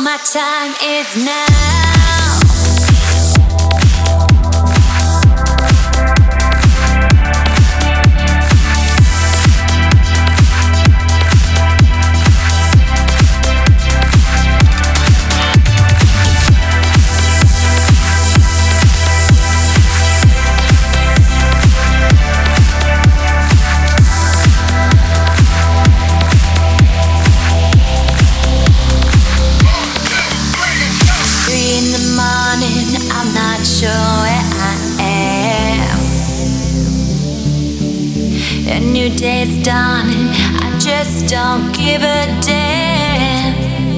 my time is now. New day's dawning, I just don't give a damn.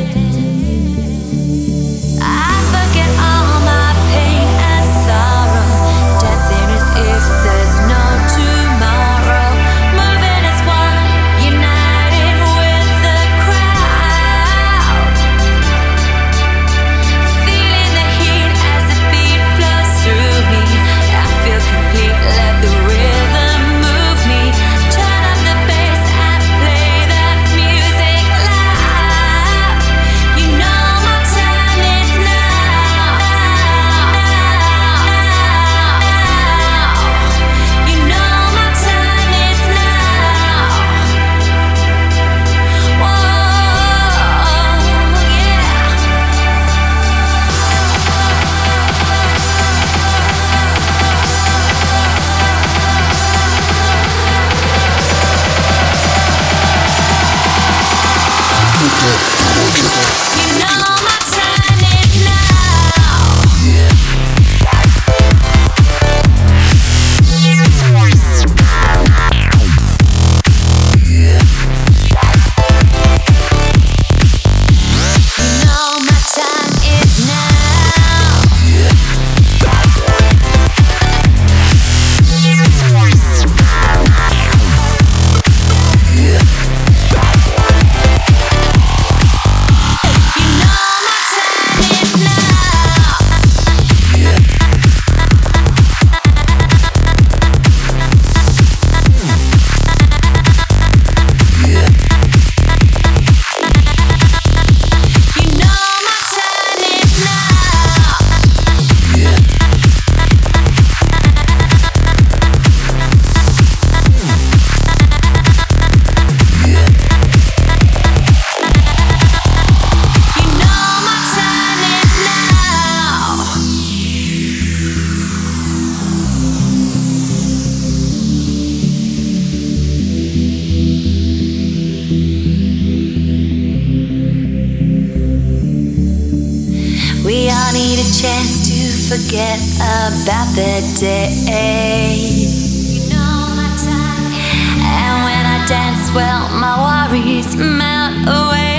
I forget all my pain and sorrow, dancing as if there's no tomorrow. Moving as one, united with the crowd. Feeling the heat as the beat flows through me. I feel complete, let the rhythm move me. We all need a chance to forget about the day. You know my time. And when I dance, well, my worries melt away.